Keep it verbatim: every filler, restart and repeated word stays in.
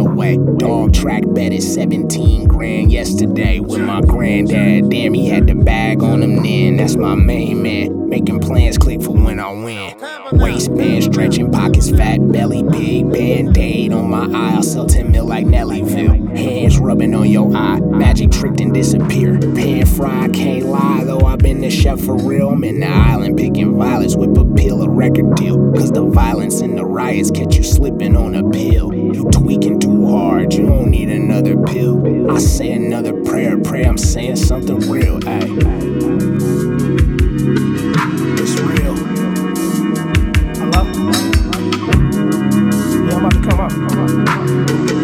away. Dog track betted seventeen grand yesterday with my granddad. Damn, he had the bag on him then. That's my main man. Making plans click for when I win. Waistband stretching, pockets fat, belly big, band-aid on my eye. I'll sell ten mil like Nellyville. Hands rubbing on your eye, magic tricked and disappear. Pan fry, can't lie though, I've been the chef for real. I'm in the island picking violets, whip a pill, a record deal. Cause the violence and the riots catch you slipping on a pill. You tweaking too hard, you don't need another pill. I say another prayer, pray I'm saying something real, ayy. It's real. Hello? Yeah, I'm about to come up. Come up.